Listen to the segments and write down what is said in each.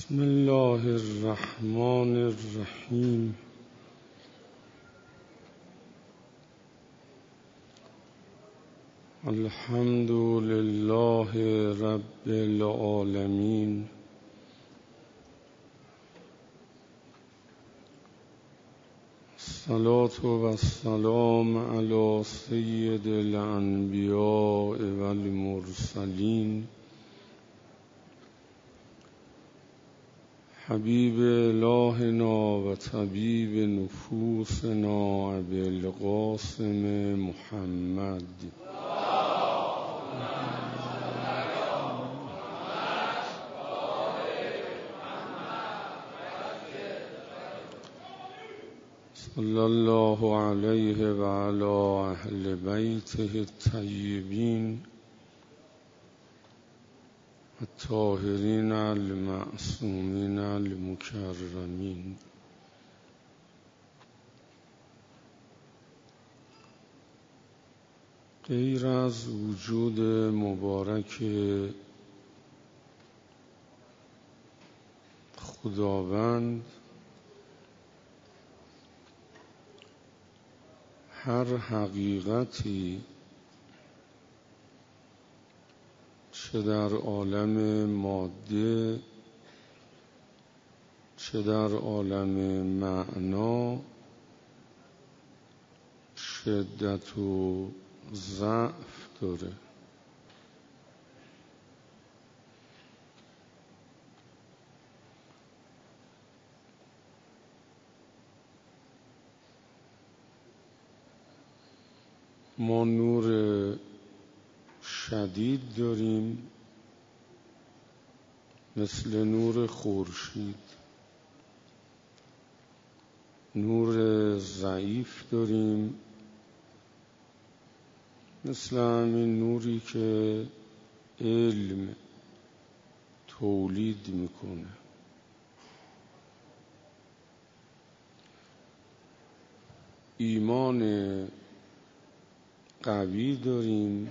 بسم الله الرحمن الرحیم. الحمد لله رب العالمین. الصلاة و السلام علی سید الانبیاء و المرسلین، حبیب الهنا و طبیب نفوسنا ابوالقاسم محمد. صلی الله علیه و علی اهل بیته الطیبین الطاهرین المعصومین المکرمین. غیر از وجود مبارک خداوند، هر حقیقتی چه در عالم ماده چه در عالم معنا شدت و ضعف داره. ما نور شدید داریم مثل نور خورشید، نور ضعیف داریم مثل همین نوری که علم تولید میکنه. ایمان قوی داریم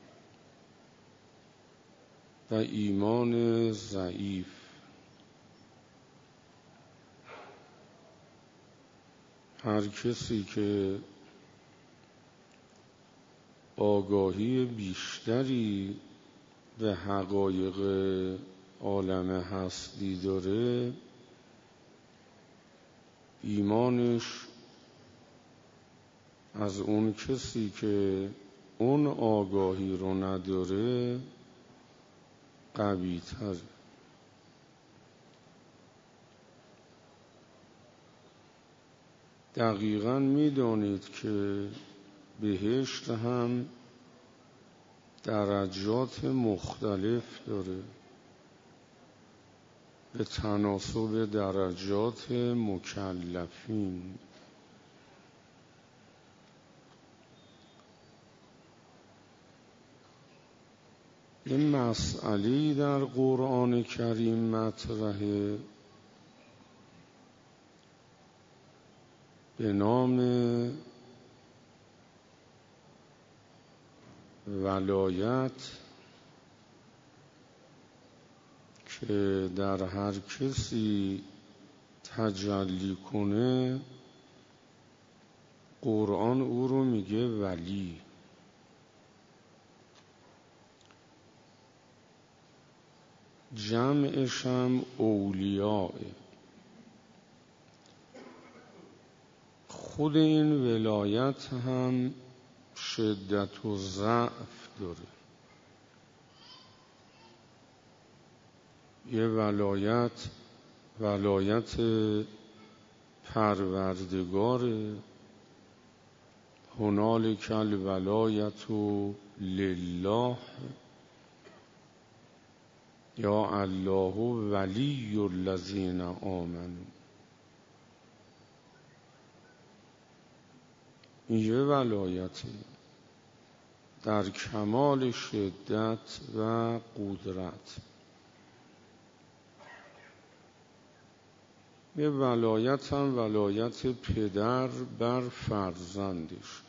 و ایمان ضعیف. هر کسی که آگاهی بیشتری به حقایق عالم هستی داره، ایمانش از اون کسی که اون آگاهی رو نداره قوی تر. دقیقاً میدانید که بهشت هم درجات مختلف داره به تناسب درجات مکلفین. این مسئله در قرآن کریم مطرحه به نام ولایت که در هر کسی تجلی کنه قرآن او رو میگه ولی. جمعش هم اولیاء. خود این ولایت هم شدت و ضعف داره. یه ولایت پروردگاره. هنالک الولایت لله، یا الله ولی الذین آمنوا. این یه ولایت در کمال شدت و قدرت. یه ولایت هم ولایت پدر بر فرزندش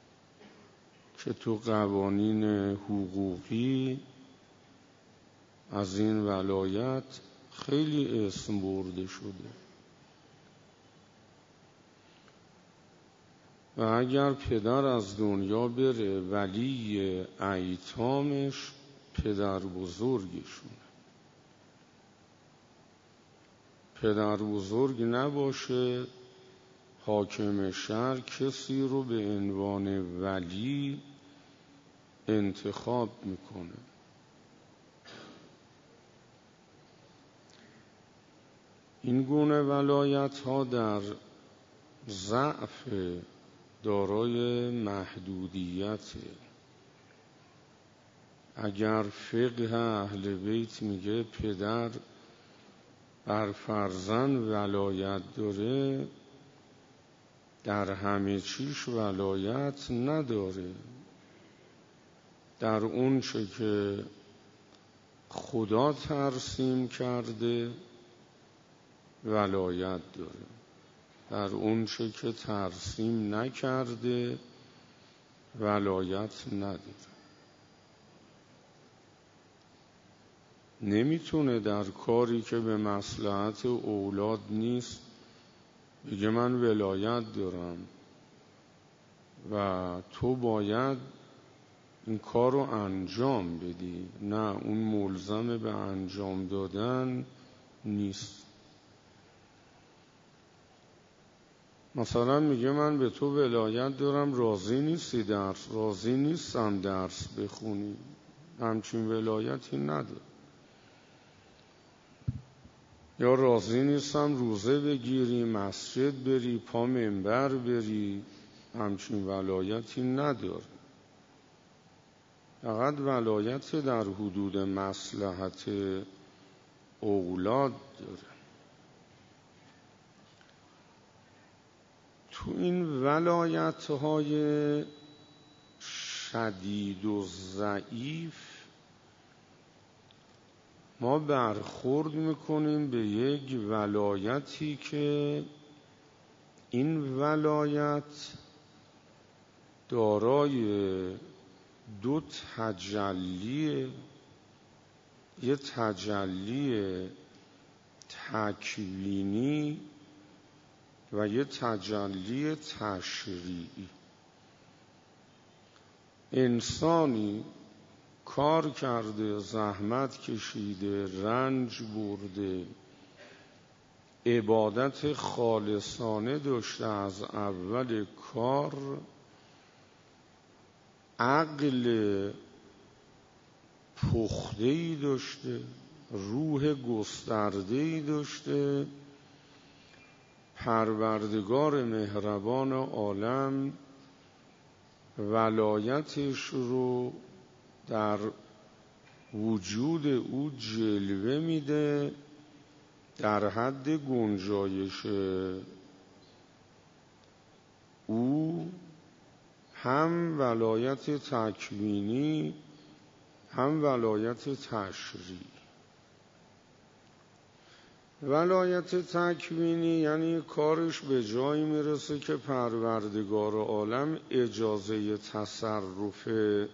که تو قوانین حقوقی از این ولایت خیلی اسم برده شده و اگر پدر از دنیا بره ولی ایتامش پدر بزرگشونه. پدر بزرگ نباشه حاکم شهر کسی رو به عنوان ولی انتخاب میکنه. این گونه ولایت ها در ضعف دارای محدودیته. اگر فقه اهل بیت میگه پدر بر فرزند ولایت داره، در همه چیش ولایت نداره. در اون چه که خدا ترسیم کرده ولایت داره، در اون چه که ترسیم نکرده ولایت نداره. نمیتونه در کاری که به مصلحت اولاد نیست بگه من ولایت دارم و تو باید این کار رو انجام بدی. نه، اون ملزم به انجام دادن نیست. مثلا میگه من به تو ولایت دارم، راضی نیستی راضی نیستم درس بخونی، همچین ولایتی نداره. یا راضی نیستم روزه بگیری، مسجد بری، پا منبر بری، همچین ولایتی نداره. فقط ولایت در حدود مصلحت اولاد داره. تو این ولایت‌های شدید و ضعیف ما برخورد میکنیم به یک ولایتی که این ولایت دارای دو تجلیه، یه تجلی تکوینی و یه تجلی تشریعی. انسانی کار کرده، زحمت کشیده، رنج برده، عبادت خالصانه داشته از اول کار، عقل پخته‌ای داشته، روح گسترده‌ای داشته، پروردگار مهربان عالم ولایتش رو در وجود او جلوه میده در حد گنجایش او، هم ولایت تکوینی هم ولایت تشریعی. ولایت تکوینی یعنی کارش به جایی میرسه که پروردگار عالم اجازه تصرف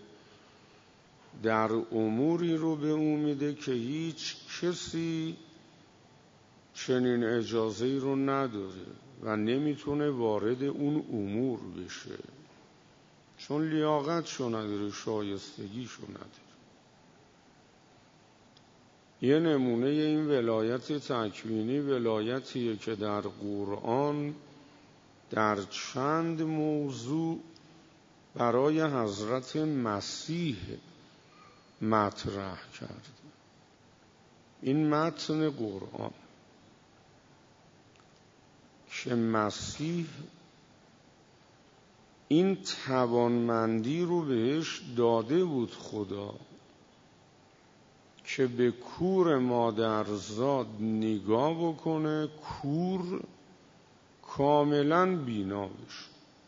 در اموری رو به او میده که هیچ کسی چنین اجازه‌ای رو نداره و نمیتونه وارد اون امور بشه، چون لیاقتشو نداره، شایستگیشو نداره. یه نمونه این ولایت تکوینی ولایتیه که در قرآن در چند موضوع برای حضرت مسیح مطرح کرده. این متن قرآن که مسیح این توانمندی رو بهش داده بود خدا که به کور مادرزاد نگاه بکنه، کور کاملا بینا بشه.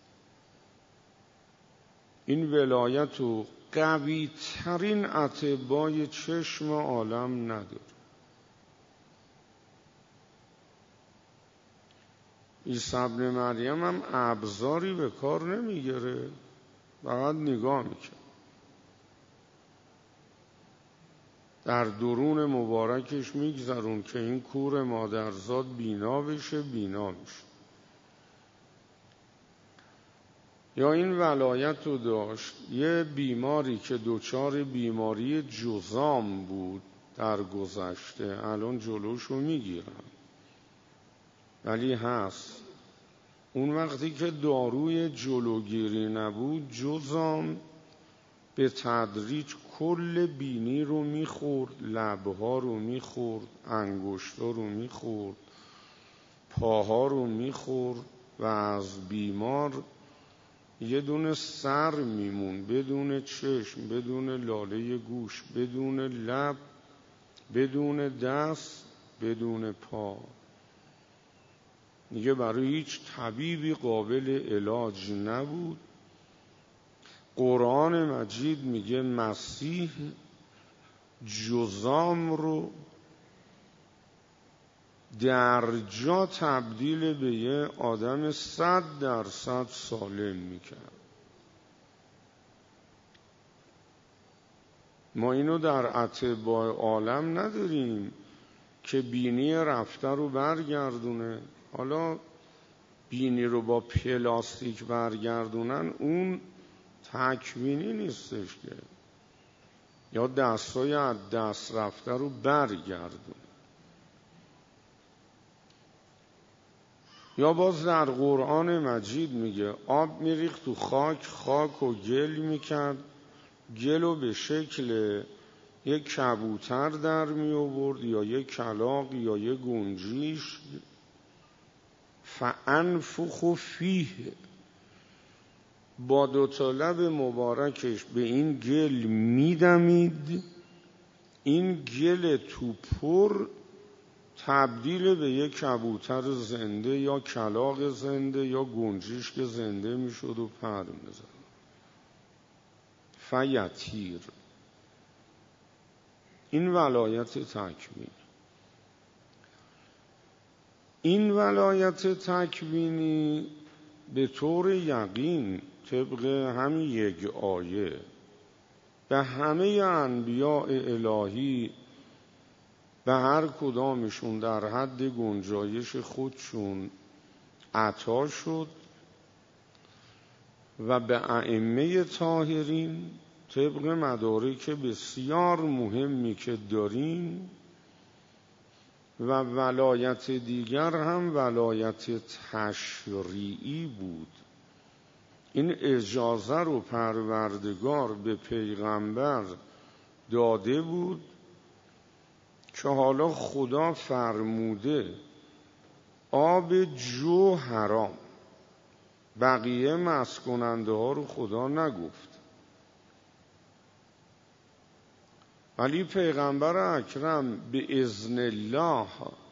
این ولایت رو قوی ترین اطبای چشم عالم نداره. عیسی ابن مریم هم ابزاری به کار نمیگیره، فقط نگاه میکنه. در درون مبارکش میگذرون که این کور مادرزاد بینا بشه. یا این ولایت رو داشت یه بیماری که دچار بیماری جذام بود در گذشته، الان جلوش رو میگیرن ولی هست. اون وقتی که داروی جلوگیری نبود، جذام به تدریج کل بینی رو میخورد، لبها رو میخورد، انگشتا رو میخورد، پاها رو میخورد و از بیمار یه دونه سر میمون، بدون چشم، بدون لاله گوش، بدون لب، بدون دست، بدون پا. دیگه برای هیچ طبیبی قابل علاج نبود. قرآن مجید میگه مسیح جذام رو در جا تبدیل به یه آدم 100% سالم میکرد. ما اینو در اطباء عالم نداریم که بینی رفته رو برگردونه. حالا بینی رو با پلاستیک برگردونن، اون تکوینی نیستش که، یا دستای از دست رفته رو برگردونه. یا باز در قرآن مجید میگه آب میریخت تو خاک، خاک و گل میکرد، گل رو به شکل یک کبوتر در می آورد یا یک کلاغ یا یک گنجیش، فانفخ فیه، با دوتا لب مبارکش به این گل میدمید، این گل توپر تبدیل به یک کبوتر زنده یا کلاغ زنده یا گنجیش که زنده میشد و پر میزد. فیطیر. این ولایت تکوینی. این ولایت تکوینی به طور یقین طبق همین یک آیه به همه انبیاء الهی، به هر کدامشون در حد گنجایش خودشون عطا شد و به ائمه طاهرین طبق مدارک بسیار مهمی که داریم، و ولایت دیگر هم ولایت تشریعی بود. این اجازه رو پروردگار به پیغمبر داده بود که حالا خدا فرموده آب جو حرام، بقیه مست کننده ها رو خدا نگفت. ولی پیغمبر اکرم به اذن الله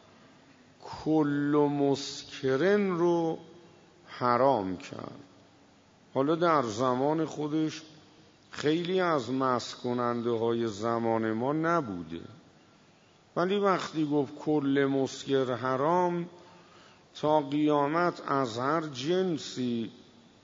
کل مسکرن رو حرام کرد. حالا در زمان خودش خیلی از مست کننده های زمان ما نبوده، ولی وقتی گفت کل مسکر حرام، تا قیامت از هر جنسی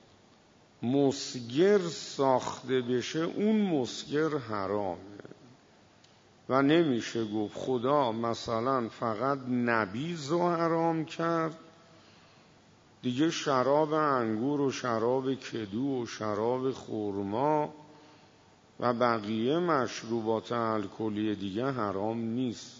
مسکر ساخته بشه اون مسکر حرامه. و نمیشه گفت خدا مثلا فقط نبیذ رو حرام کرد، دیگه شراب انگور و شراب کدو و شراب خرما و بقیه مشروبات الکلی دیگه حرام نیست.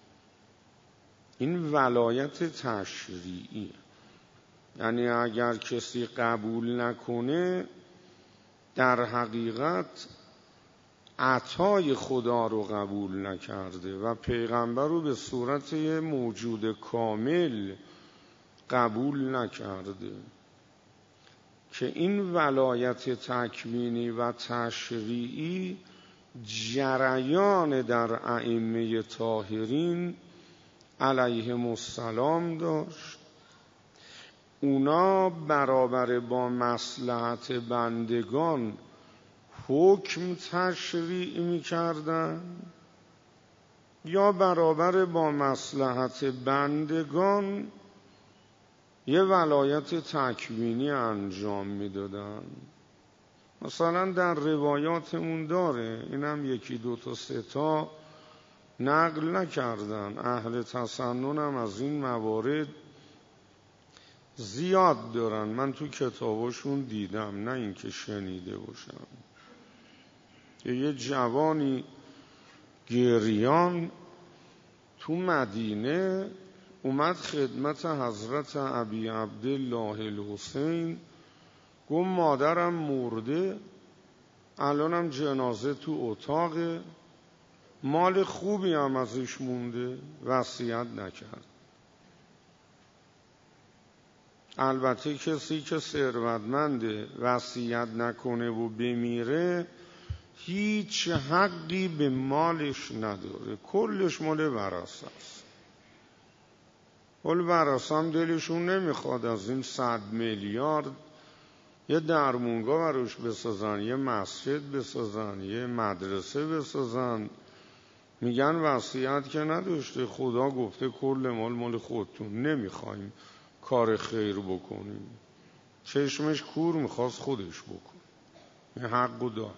این ولایت تشریعی، یعنی اگر کسی قبول نکنه در حقیقت عطای خدا رو قبول نکرده و پیغمبر رو به صورت موجود کامل قبول نکرده. که این ولایت تکوینی و تشریعی جریان در ائمه طاهرین علیهم السلام داشت. اونا برابر با مصلحت بندگان حکم تشریع می کردن یا برابر با مصلحت بندگان یه ولایت تکوینی انجام می دادن. مثلا در روایاتمون داره، اینم یکی دو تا سه تا نقل نکردن. اهل تسنن هم از این موارد زیاد دارن، من تو کتاباشون دیدم، نه اینکه شنیده باشم. یه جوانی گریان تو مدینه اومد خدمت حضرت ابی عبدالله الحسین، گفت مادرم مرده، الانم جنازه تو اتاقه، مال خوبی هم ازش مونده، وصیت نکرد. البته کسی که ثروتمنده وصیت نکنه و بمیره هیچ حقی به مالش نداره، کلش مال ورثه است. ولی ورثه هم دلشون نمیخواد از این 100 میلیارد یه درمونگاه براش بسازن، یه مسجد بسازن، یه مدرسه بسازن. میگن وصیت که نداشته، خدا گفته کل مال خودتون، نمیخوایم کار خیر بکنیم. چشمش کور میخواست خودش بکن، این حقو داره.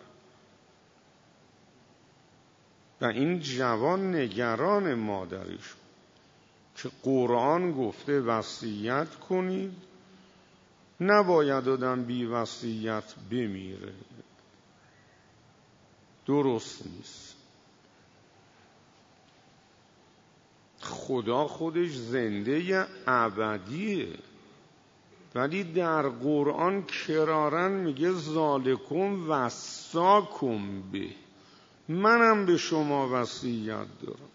و این جوان نگران مادرش که قرآن گفته وصیت کنید، نباید آدم بی وصیت بمیره، درست نیست. خدا خودش زنده ابدیه، ولی در قرآن کرارن میگه ذالکم وصاکم به، منم به شما وصیت دارم.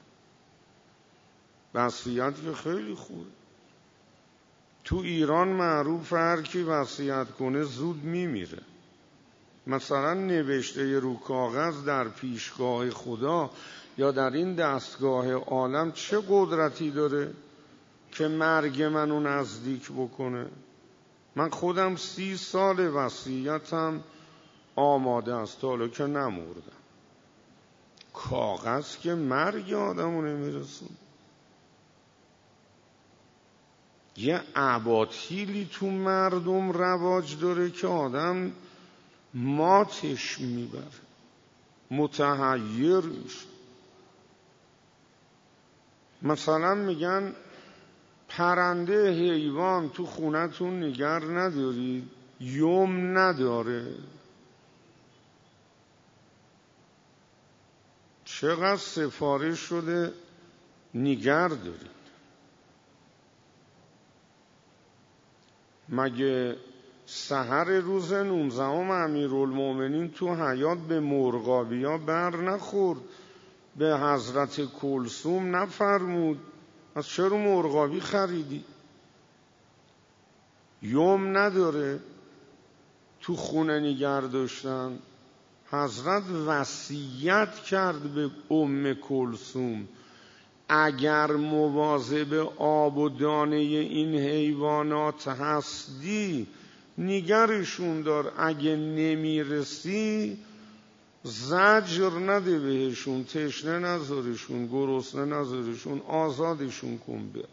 وصیت که خیلی خوبه. تو ایران معروف هر کی وصیت کنه زود میمیره. مثلا نوشته رو کاغذ در پیشگاه خدا یا در این دستگاه عالم چه قدرتی داره که مرگ منو نزدیک بکنه؟ من خودم 30 سال وصیتم آماده است، حالا که نمردم. کاغذ که مرگ آدمو نمیرسون. یه اباطیلی تو مردم رواج داره که آدم ماتش میبره، متحیر میشه. مثلا میگن پرنده حیوان تو خونتون نگر ندارید، یوم نداره. چقدر سفارش شده نگر دارید؟ مگه سحر روز 19 امیرالمومنین تو حیات به مرغابیا بر نخورد؟ به حضرت کلثوم نفرمود از چرا مرغابی خریدی؟ یوم نداره تو خونه نگر داشتن. حضرت وصیت کرد به ام کلثوم اگر مواظب آب و دانه این حیوانات هستی نگرشون دار، اگه نمیرسی زجر نده بهشون، تشنه نذارشون، گرسنه نذارشون، آزادشون کن. به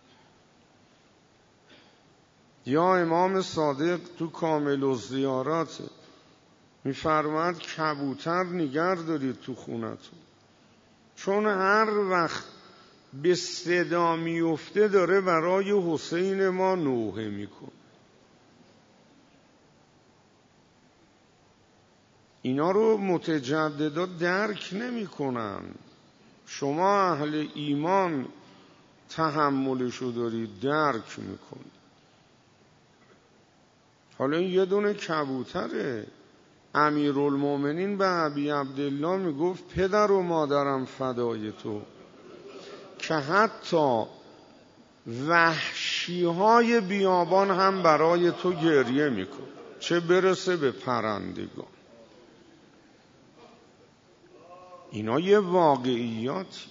یا امام صادق تو کامل الزیارات میفرماد کبوتر نگر دارید تو خونتون، چون هر وقت به صدا میفته داره برای حسین ما نوحه میکن. اینا رو متجددا درک نمی کنن. شما اهل ایمان تحملشو دارید، درک میکنید. حالا این یه دونه کبوتره. امیرالمومنین به ابی عبدالله میگفت پدر و مادرم فدای تو، که حتی وحشیهای بیابان هم برای تو گریه میکن، چه برسه به پرندگان. اینا یه واقعیاتی.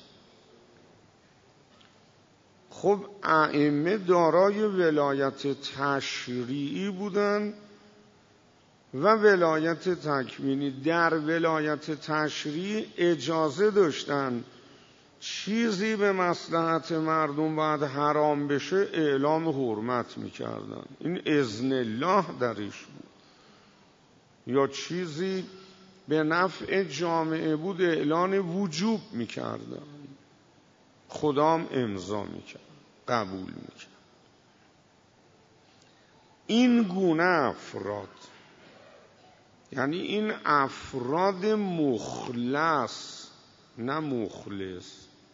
خب ائمه دارای ولایت تشریعی بودن و ولایت تکوینی. در ولایت تشریعی اجازه داشتن چیزی به مصلحت مردم باید حرام بشه اعلام حرمت میکردن، این اذن الله درش بود. یا چیزی به نفع جامعه بود اعلان وجوب میکردن. خدام امضا میکرد، قبول میکرد. این گونه افراد، یعنی این افراد مخلص، نه مخلص،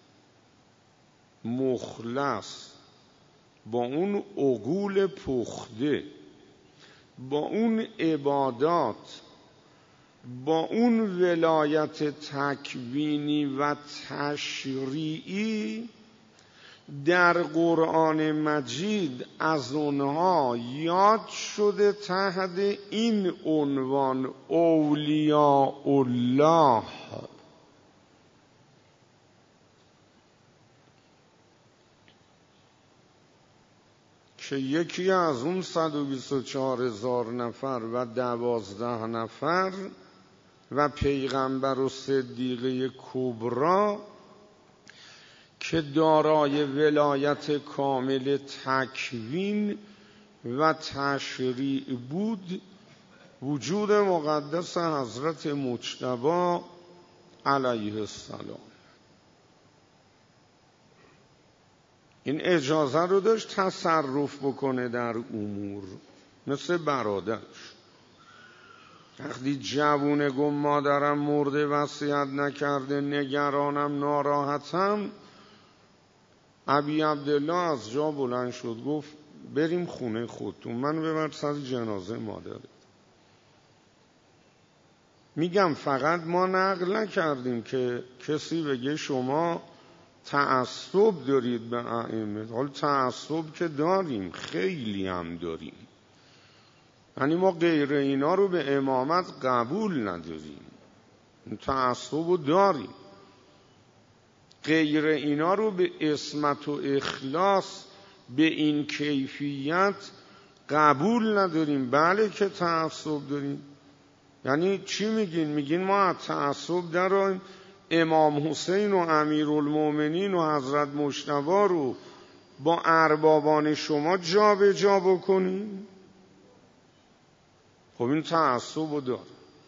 مخلص، با اون عقول پخته، با اون عبادات، با اون ولایت تکوینی و تشریعی، در قرآن مجید از اونها یاد شده تحت این عنوان اولیاء الله. که یکی از اون 124,000 نفر و 12 نفر و پیغمبر و صدیقه کبرا که دارای ولایت کامل تکوین و تشریع بود، وجود مقدس حضرت مجتبی علیه السلام. این اجازه رو داشت تصرف بکنه در امور، مثل برادرش. وقتی جوونه گفت مادرم مرده وصیت نکرده، نگرانم، ناراحتم، ابی عبدالله از جا بلند شد گفت بریم خونه خودتون، من ببر سر جنازه مادرت. میگم فقط ما نقل نکردیم که کسی بگه شما تعصب دارید به ائمه. حال تعصب که داریم، خیلی هم داریم، یعنی ما غیر اینا رو به امامت قبول نداریم، تعصب رو داریم. غیر اینا رو به عصمت و اخلاص به این کیفیت قبول نداریم. بله که تعصب داریم. یعنی چی میگین؟ میگین ما از تعصب درآییم امام حسین و امیرالمومنین و حضرت مجتبی رو با اربابان شما جا به جا بکنیم؟ خب این تعصب رو داره.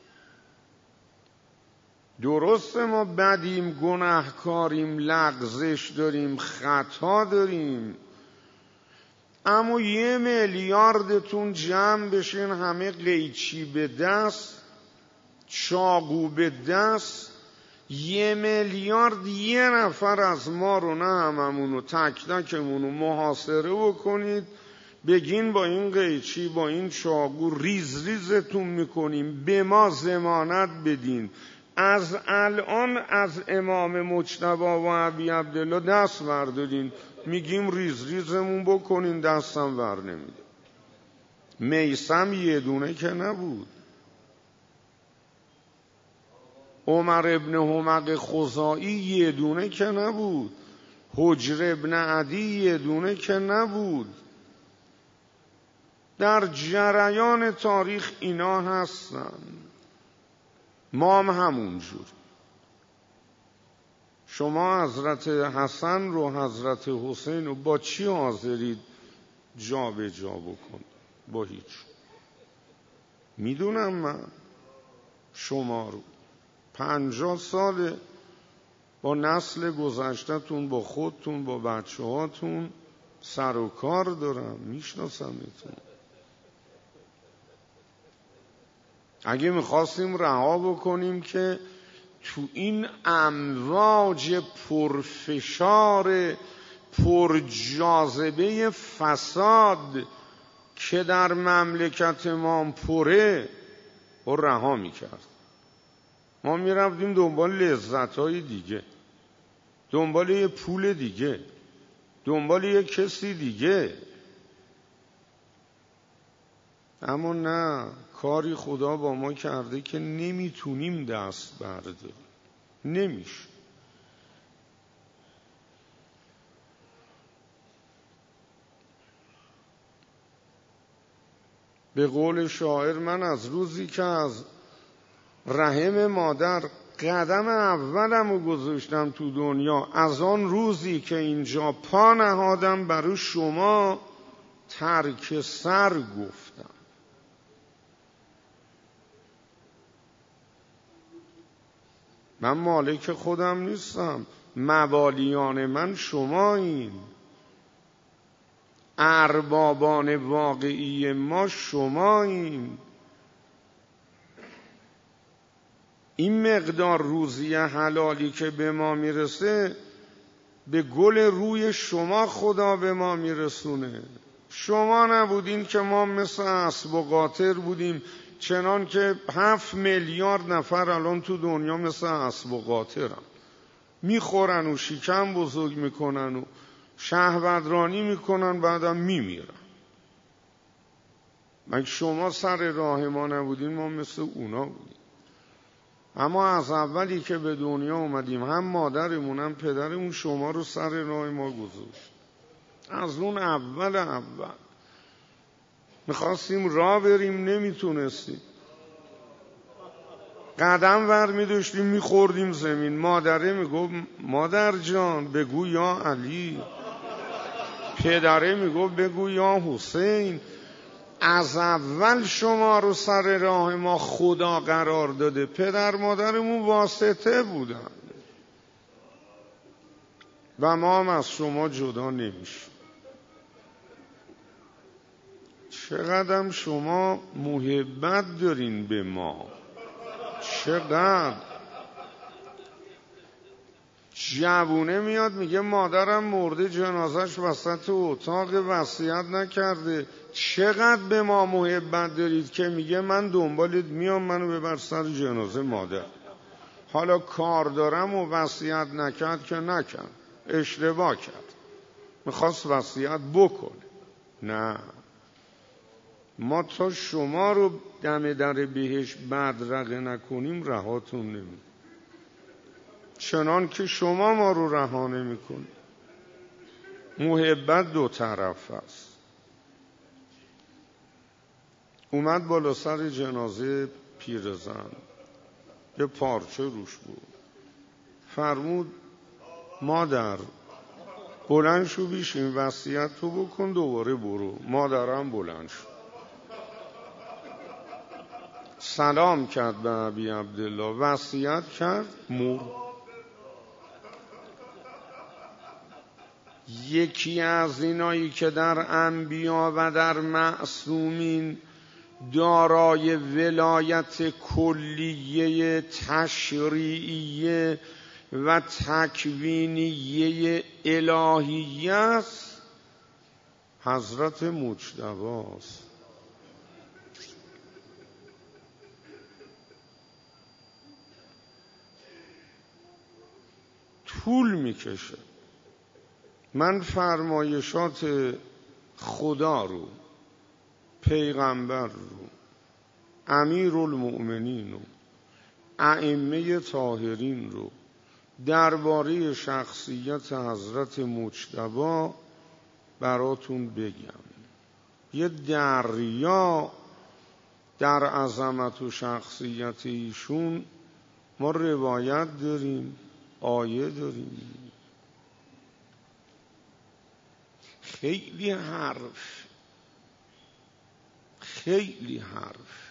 درسته ما بدیم، گناهکاریم، لغزش داریم، خطا داریم، اما 1 میلیاردتون جمع بشین، همه قیچی به دست، چاقو به دست، 1 میلیارد 1 نفر از ما رو، نه هممونو، تک تکمونو محاصره بکنید، بگین با این قیچی با این چاقو ریز ریزتون میکنیم، به ما ضمانت بدین از الان از امام مجتبی و ابی عبدالله دست بردارین، میگیم ریز ریزمون بکنین، دستم ور نمیده. میثم 1 دونه که نبود، عمر ابن حمق خزاعی 1 دونه که نبود، حجر ابن عدی 1 دونه که نبود. در جریان تاریخ اینا هستن. ما هم همونجور. شما حضرت حسن رو، حضرت حسین رو با چی حاضرید جا به جا بکن؟ با هیچ. میدونم من شما رو 50 ساله با نسل گذشته‌تون، با خودتون، با بچه هاتون سر و کار دارم، میشناسمتون. اگه میخواستیم رها بکنیم که تو این امواج پرفشار پرجاذبه فساد که در مملکت ما پره و رها میکرد، ما میرفتیم دنبال لذت‌های دیگه، دنبال یه پول دیگه، دنبال یه کسی دیگه. اما نه، کاری خدا با ما کرده که نمیتونیم دست برداریم، نمیشه. به قول شاعر، من از روزی که از رحم مادر قدم اولم رو گذاشتم تو دنیا، از آن روزی که اینجا پا نهادم برای شما ترک سر گفتم. من مالک خودم نیستم، موالیان من شمایین، اربابان واقعی ما شمایین. این مقدار روزی حلالی که به ما میرسه به گل روی شما خدا به ما میرسونه. شما نبودین که ما مثل اسب و قاطر بودیم، چنان که 7 میلیارد نفر الان تو دنیا مثل اسب و قاطرن، میخورن و شکم بزرگ میکنن و شهوترانی میکنن، بعدم میمیرن. مگه شما سر راه ما نبودین؟ ما مثل اونا بودیم. اما از اولی که به دنیا اومدیم هم مادرمون هم پدرمون شما رو سر راه ما گذاشت. از اون اول میخواستیم راه بریم نمیتونستیم، قدم ور میداشتیم میخوردیم زمین. مادره میگفت مادر جان بگو یا علی، پدره میگفت بگو یا حسین. از اول شما رو سر راه ما خدا قرار داده، پدر مادرمون واسطه بودن و ما هم از شما جدا نمیشیم. چقدر شما محبت دارین به ما، چقدر. جوونه میاد میگه مادرم مرده، جنازش وسط اتاق، وصیت نکرده. چقدر به ما محبت دارید که میگه من دنبالت میام، منو ببر سر جنازه مادر. حالا کار دارم و وصیت نکرد که نکرد، اشتباه کرد، میخواست وصیت بکنه. نه، ما تا شما رو دم در بهشت بدرقه نکنیم رهاتون نمید، چنان که شما ما رو رها نمی‌کنید. محبت دو طرف است. اومد بالا سر جنازه پیرزن، یه پارچه روش بود، فرمود مادر بلند شو بیشین وصیت تو بکن دوباره برو. مادرم بلند شد، سلام کرد به ابی عبدالله، وصیت کرد، مرد. یکی از اینایی که در انبیا و در معصومین دارای ولایت کلیه تشریعیه و تکوینیه الهیه است حضرت مجتبی است. طول میکشه. من فرمایشات خدا رو، پیغمبر رو، امیرالمؤمنین رو، ائمه طاهرین رو درباره شخصیت حضرت مجتبی براتون بگم. یه دریا در عظمت و شخصیت ایشون ما روایت داریم، آیه داریم. خیلی حرف.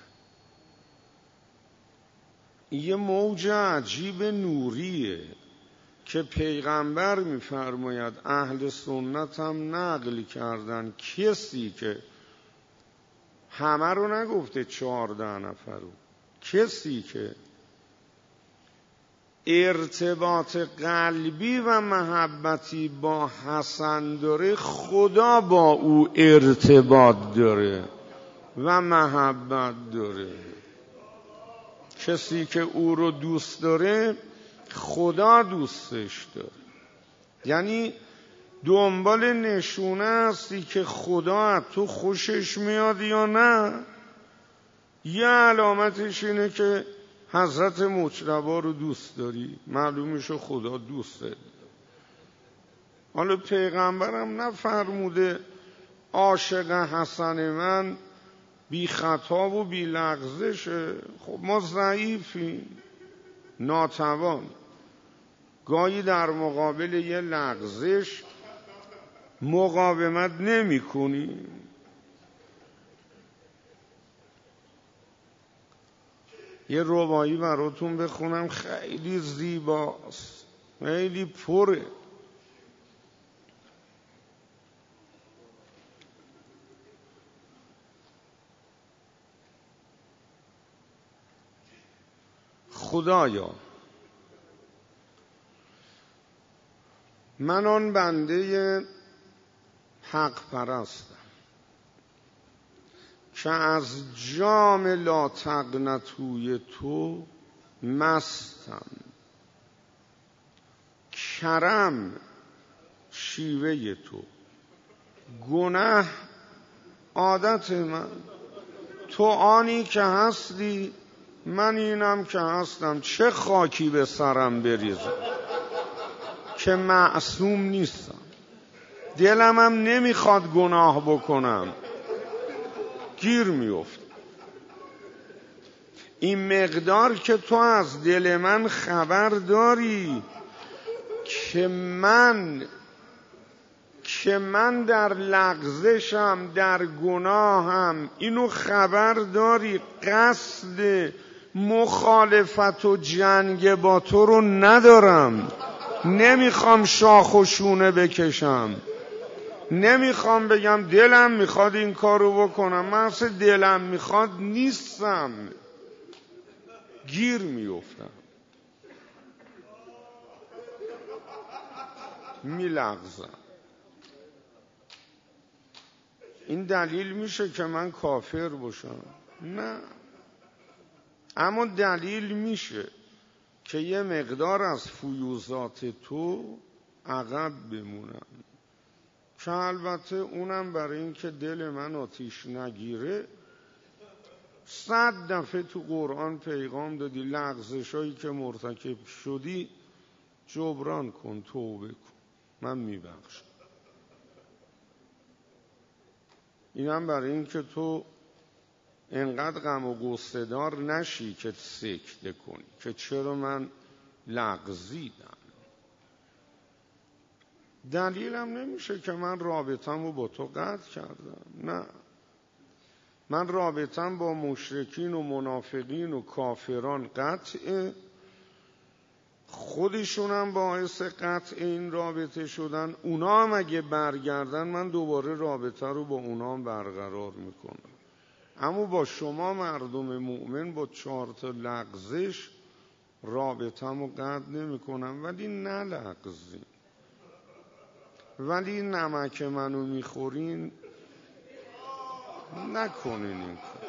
یه موج عجیب نوریه که پیغمبر میفرماید، اهل سنت هم نقل کردن، کسی که همه رو نگفته 14 نفر رو، کسی که ارتباط قلبی و محبتی با حسن داره، خدا با او ارتباط داره و محبت داره. کسی که او رو دوست داره خدا دوستش داره. یعنی دنبال نشونه هستی که خدا از تو خوشش میاد یا نه. یه علامتش اینه که حضرت مجتبی رو دوست داری، معلومشه خدا دوست داره. حالا پیغمبرم نفرموده عاشق حسن من بی خطا و بی لغزشه. خب ما ضعیفیم، ناتوان، گاهی در مقابل یه لغزش مقاومت نمی کنیم. یه ربایی براتون بخونم، خیلی زیباست. خیلی پره. خدایا من آن بنده حق پرستم که از جام لا تقنطوی تو مستم. کرم شیوه تو، گناه عادت من. تو آنی که هستی، من اینم که هستم. چه خاکی به سرم بریزم که معصوم نیستم. دلم هم نمیخواد گناه بکنم، گیر میفت. این مقدار که تو از دل من خبر داری که من در لغزشم، در گناهم، اینو خبر داری. قصد مخالفت و جنگ با تو رو ندارم. نمیخوام شاخ و شونه بکشم، نمیخوام بگم دلم میخواد این کارو بکنم. من اصلا دلم میخواد نیستم، گیر میفتم، میلغزم. این دلیل میشه که من کافر باشم؟ نه، اما دلیل میشه که یه مقدار از فیوضات تو عقب بمونم، که البته اونم برای این که دل من آتیش نگیره. 100 دفعه تو قرآن پیغام دادی لغزشایی که مرتکب شدی جبران کن، توبه کن، من میبخشم. اینم برای این که تو انقدر غم و غصه دار نشی که سکته کنی که چرا من لغزیدم. دلیلم نمیشه که من رابطم رو با تو قطع کردم. نه، من رابطم با مشرکین و منافقین و کافران قطعه. خودشونم باعث قطع این رابطه شدن. اونا هم اگه برگردن من دوباره رابطه رو با اونا هم برقرار میکنم. اما با شما مردم مؤمن با 4 تا لغزش رابطم رو قطع نمی کنم. ولی نلغزین، ولی نمک منو میخورین نکنین این کار.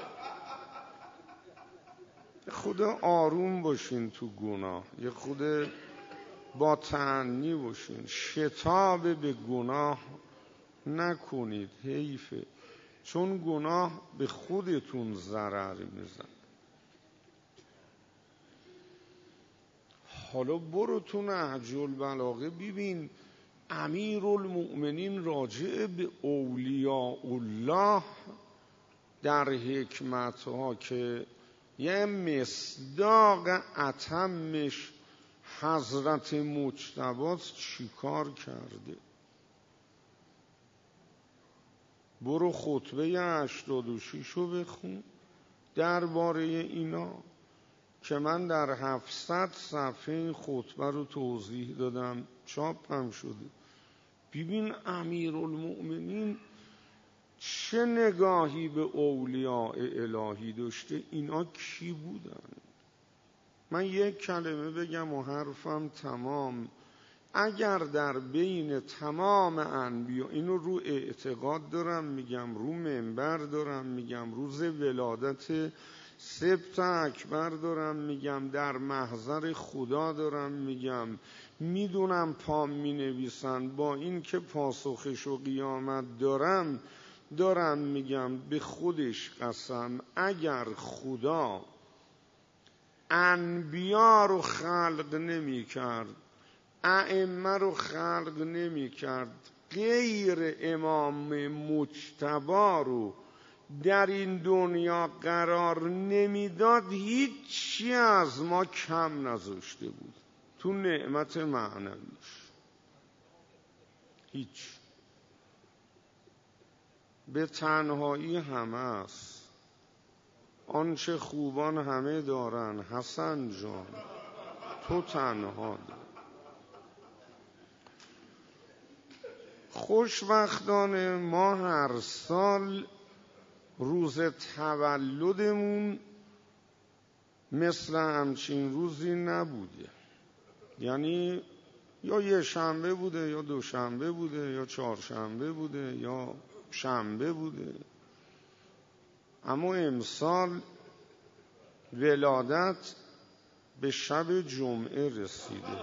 خود آروم باشین تو گناه، یه خود با تأنی باشین، شتاب به گناه نکنید، حیفه. چون گناه به خودتون ضرر میزن. حالا برو تو نهج البلاغه ببین امیرالمؤمنین راجع به اولیاء الله در حکمتها که یه مصداق اتمش حضرت مجتبی چیکار کرده. برو خطبه 86 رو بخون درباره اینا که من در 700 صفحه این خطبه رو توضیح دادم، چاپ هم شده. ببین امیرالمؤمنین چه نگاهی به اولیاء الهی داشته. اینا کی بودن؟ من یک کلمه بگم و حرفم تمام. اگر در بین تمام انبیا، اینو رو اعتقاد دارم میگم، رو منبر دارم میگم، روز ولادت سبت اکبر دارم میگم، در محضر خدا دارم میگم، میدونم پام مینویسن، با این که پاسخش و قیامت دارم میگم، به خودش قسم اگر خدا انبیا رو خلق نمی کرد، ائمه رو خلق نمی کرد، غیر امام مجتبی رو در این دنیا قرار نمیداد، هیچی از ما کم نذاشته بود تو نعمت معنویش. هیچ. به تنهایی همه است. آنچه خوبان همه دارن، حسن جان تو تنها داری. خوشبختانه ما هر سال روز تولدمون مثل همچین روزی نبوده. یعنی یا یه شنبه بوده یا دوشنبه بوده یا چهارشنبه بوده یا شنبه بوده، اما امسال ولادت به شب جمعه رسیده.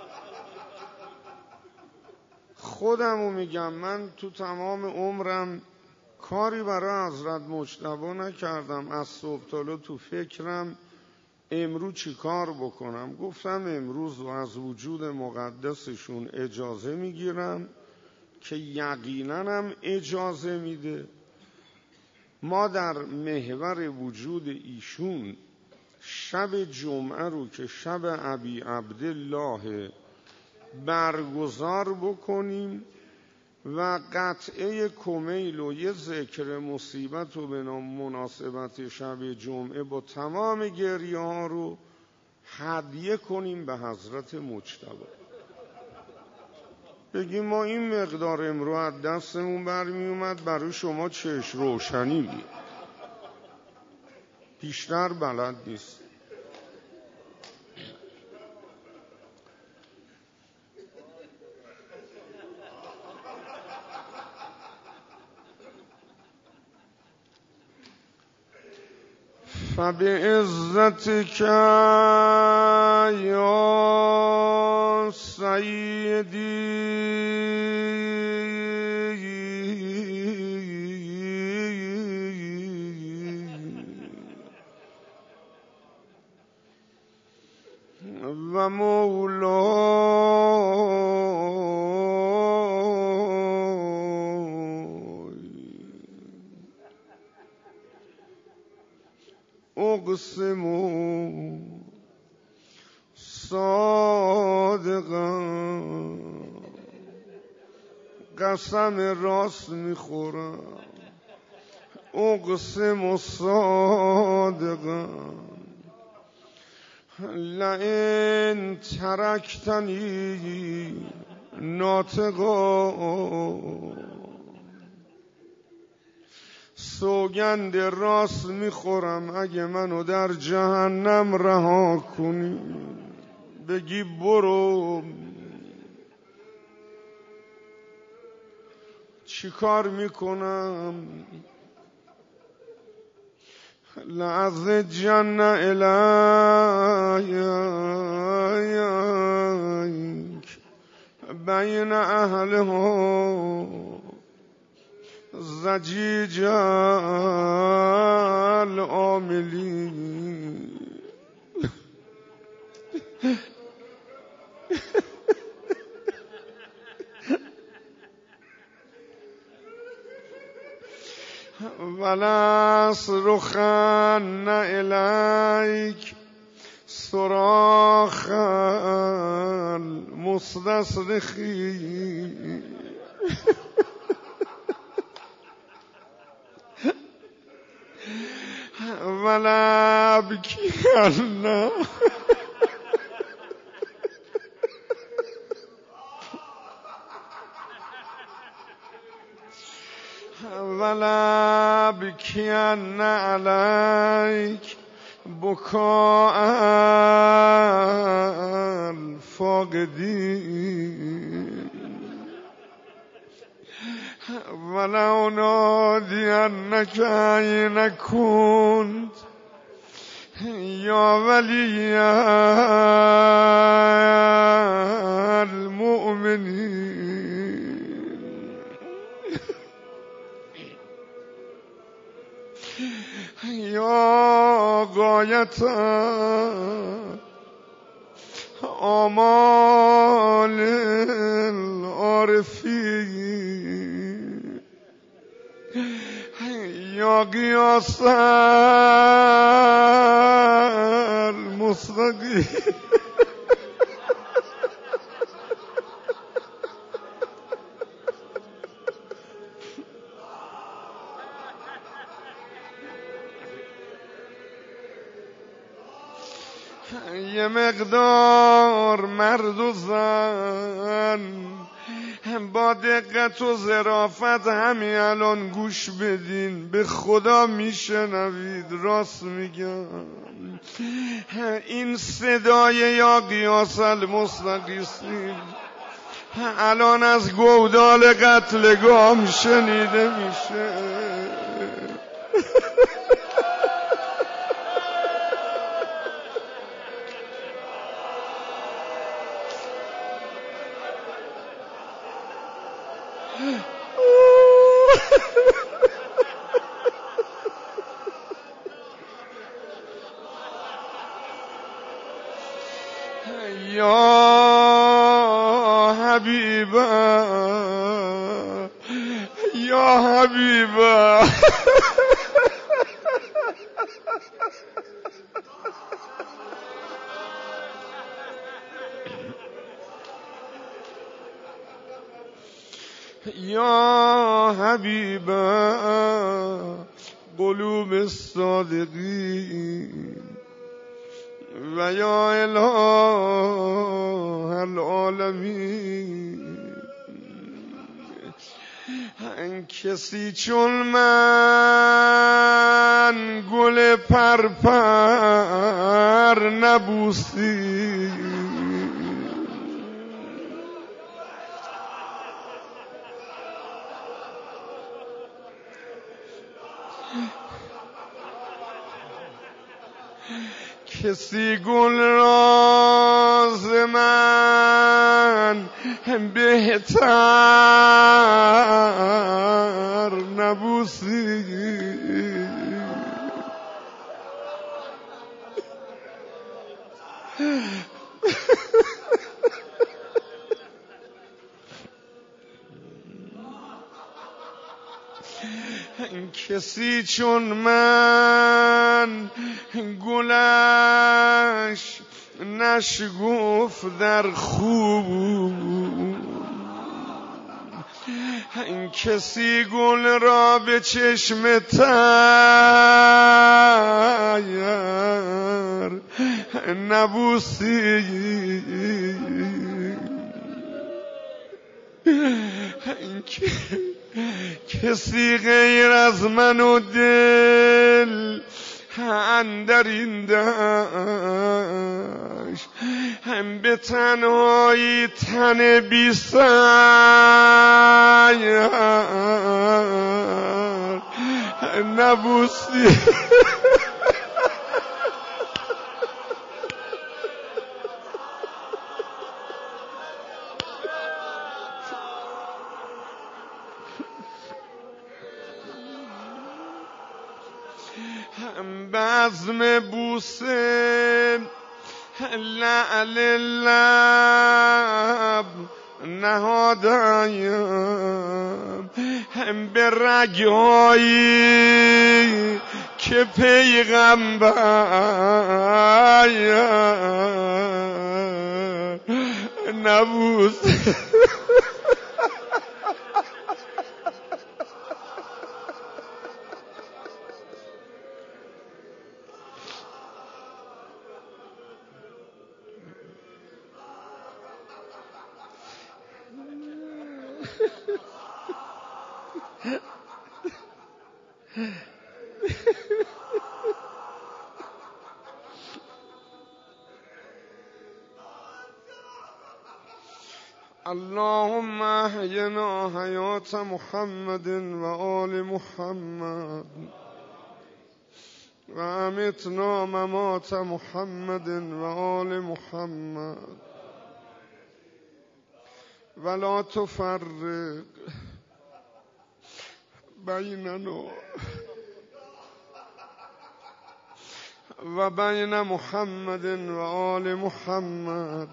خودمو میگم من تو تمام عمرم کاری برای حضرت مجتبی نکردم. از صبح تا تو فکرم امروز چی کار بکنم. گفتم امروز و از وجود مقدسشون اجازه میگیرم که یقینا هم اجازه میده ما در محور وجود ایشون شب جمعه رو که شب ابی عبدالله برگزار بکنیم و قطعه کمیل و یه ذکر مصیبت و به مناسبت شب جمعه با تمام گریه ها رو هدیه کنیم به حضرت مجتبی. بگیم ما این مقدار امرو از دستمون برمی اومد، برای شما چشم روشنی می بیشتر بلد نیست. فبعزتك یا سیدی و اقسم صادقا، قسم راست میخورم. اقسم صادقا لئن ترکتنی ناطقا، سوگند راست میخورم اگه منو در جهنم رها کنی، بگی برو، چی کار میکنم؟ لأزجن الیک بین اهلها زجیج العاملین. ولأصرخن الیک صراخ المستصرخین. ولأبکین ولأبکین علیک بکاء الفاقدین. ولأنادینک این کنت یا ولی المؤمنین. یا غایت آمال العارفین، یا قیاس المستقیم. یه مقدار مرد و زن با دقت و ظرافت همین الان گوش بدین، به خدا میشنوید، راست میگم. این صدای یا قیاس المستقیسین الان از گودال قتلگاه شنیده میشه. یا حبیبا یا حبیبا یا حبیبا قلوب الصادقین و یا اله العالمین. کسی چون من گل پرپر نبوسی، کسی گل راز من بهتر نبوسی. کسی چون من گلش نشگفت در خوب، کسی گل را به چشم تیر نبوسی. کسی غیر از من و دل اندر این دشت به تنهایی تن بی سیر نبوسی. بزم بوسه لعل لب نهادم به رگهایی که پیغمبر نبوسه. اللهم احینا حیات محمد و آل محمد و امتنا ممات محمد و آل محمد ولا تفرق بیننا و بین محمد و آل محمد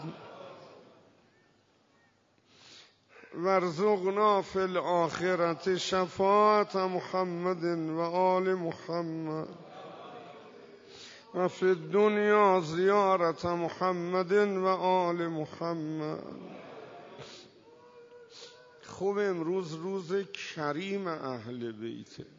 وارزقنا فی الآخرة شفاعت محمد و آل محمد و فی الدنیا زیارت محمد و آل محمد. خوب امروز روز کریم اهل بیته.